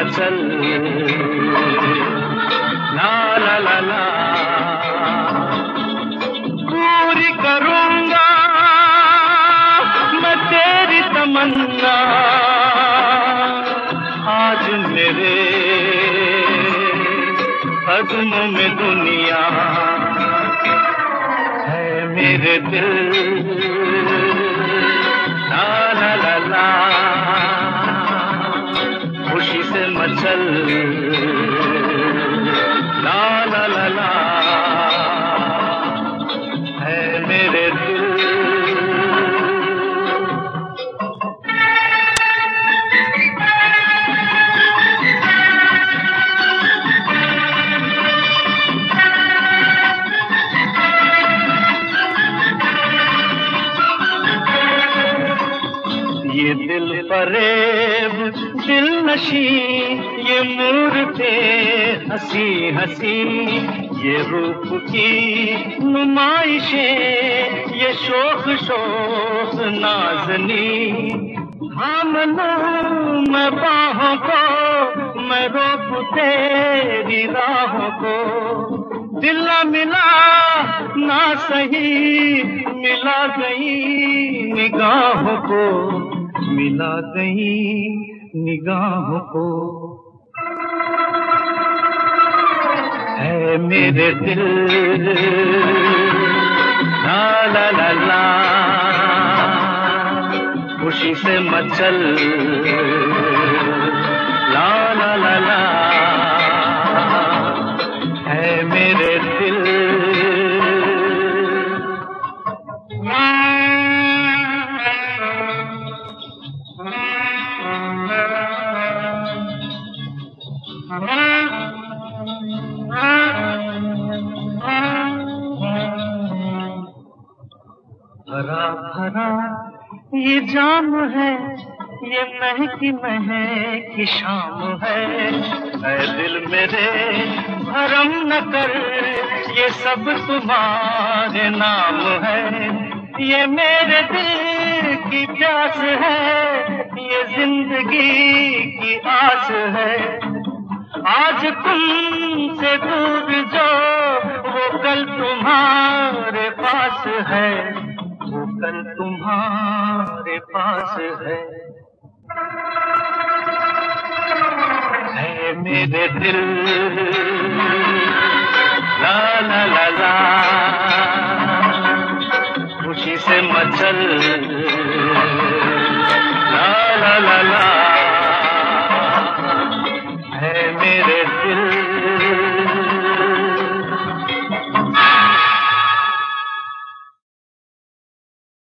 मचल, ला ला ला ला, पूरी करूंगा मैं तेरी तमन्ना। आज मेरे कदमों में दुनिया है, मेरे दिल, ला ला ला ला, खुशी से मचल, ला ला ला ला, है मेरे दिल। ये दिल फरेब दिल नशी, ये मूरते हंसी हंसी, ये रूप की नुमाइशें, ये शोख शोख नाज़नी। थाम लूं मैं बाहों को, मैं रोक तेरी राहों को, दिल न मिला ना सही, मिला गई निगाहों को, मिला गई निगाहों को, है मेरे दिल, ला ला ला ला, खुशी से मचल, ला ला ला ला, है मेरे दिल। भरा भरा ये जाम है, ये महकी महकी शाम है, ऐ दिल मेरे भरम न कर, ये सब तुम्हारे नाम है। ये मेरे दिल की प्यास है, ये जिंदगी की आस है। आज तुमसे दूर जो, वो कल तुम्हारे पास है, वो कल तुम्हारे पास है मेरे दिल, ला ला ला ला, खुशी से मचल।